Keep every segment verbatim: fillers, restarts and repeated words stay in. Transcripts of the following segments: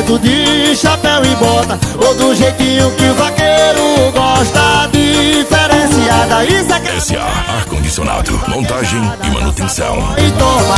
preto de chapéu e bota, ou do jeitinho que o vaqueiro gosta, diferenciada. Isso é que S A Ar-Condicionado, montagem e manutenção. e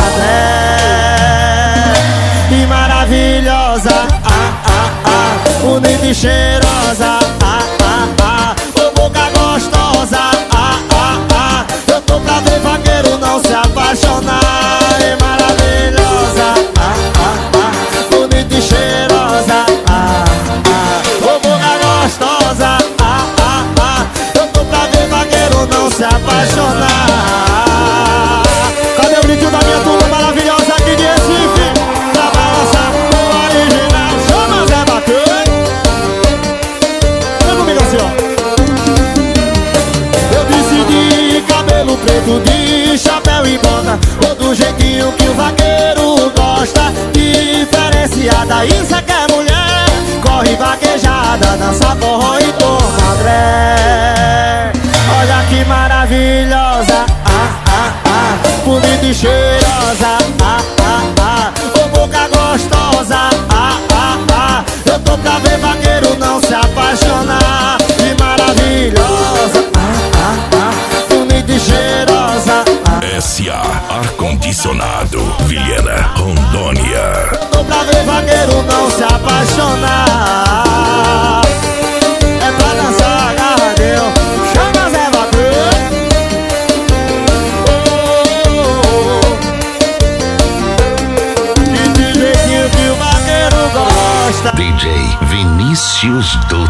tomadré e maravilhosa, ah, ah, ah, bonita e cheirosa, ah, ah, ah, ô boca gostosa, ah, ah, ah, eu tô pra ver vaqueiro não se apaixonar. E maravilhosa, ah, ah, ah, bonita e cheirosa, ah, ah, ô boca gostosa, ah, ah, ah, eu tô pra ver vaqueiro não se apaixonar. Cadê o brilho da minha turma maravilhosa aqui de Recife? Pra balançar o original, chama Zé Bacana. Vem comigo assim, ó. Eu decidi cabelo preto de chapéu e bota, ou do jeitinho que o vaqueiro gosta, diferenciada. Isso é que é mulher, corre vaquejada, dança forró e toma dré. Olha que maravilhosa, ah, ah, ah, bonita e cheirosa, ah, ah, ah, ô boca gostosa, ah, ah, ah, eu tô pra ver vaqueiro não se apaixonar. Que maravilhosa, ah, ah, ah, bonita e cheirosa, ah, S A Ar-Condicionado, Vilhena, Rondônia. eu tô pra ver vaqueiro não se apaixonar. É pra dançar agarradeu, chama Zé Bacana. E de jeitinho que o vaqueiro gosta. D J Vinícius do